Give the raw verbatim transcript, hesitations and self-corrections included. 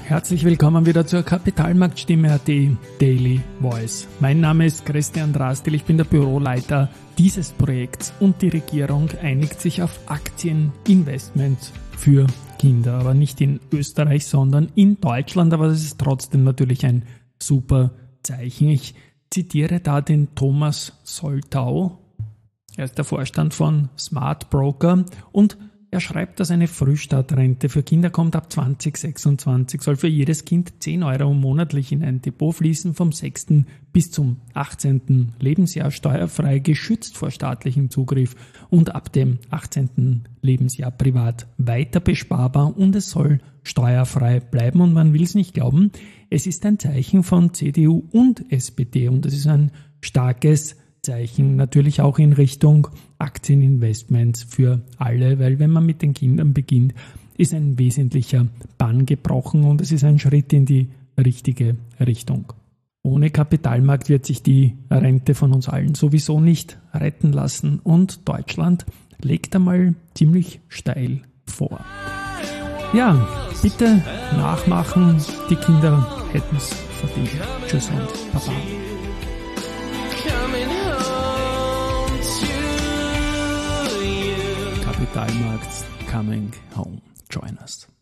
Herzlich willkommen wieder zur Kapitalmarktstimme.at Daily Voice. Mein Name ist Christian Drastil, ich bin der Büroleiter dieses Projekts und die Regierung einigt sich auf Aktieninvestments für Kinder. Aber nicht in Österreich, sondern in Deutschland, aber das ist trotzdem natürlich ein super Zeichen. Ich zitiere da den Thomas Soltau, er ist der Vorstand von Smart Broker und er schreibt, dass eine Frühstartrente für Kinder kommt ab zwanzig sechsundzwanzig, soll für jedes Kind zehn Euro monatlich in ein Depot fließen, vom sechsten bis zum achtzehnten Lebensjahr steuerfrei, geschützt vor staatlichem Zugriff und ab dem achtzehnten Lebensjahr privat weiter besparbar und es soll steuerfrei bleiben und man will es nicht glauben, es ist ein Zeichen von C D U und S P D und es ist ein starkes Zeichen natürlich auch in Richtung Aktieninvestments für alle, weil wenn man mit den Kindern beginnt, ist ein wesentlicher Bann gebrochen und es ist ein Schritt in die richtige Richtung. Ohne Kapitalmarkt wird sich die Rente von uns allen sowieso nicht retten lassen und Deutschland legt einmal ziemlich steil vor. Ja, bitte nachmachen, die Kinder hätten es verdient. Tschüss und Baba. Kapitalmarkt coming home. Join us.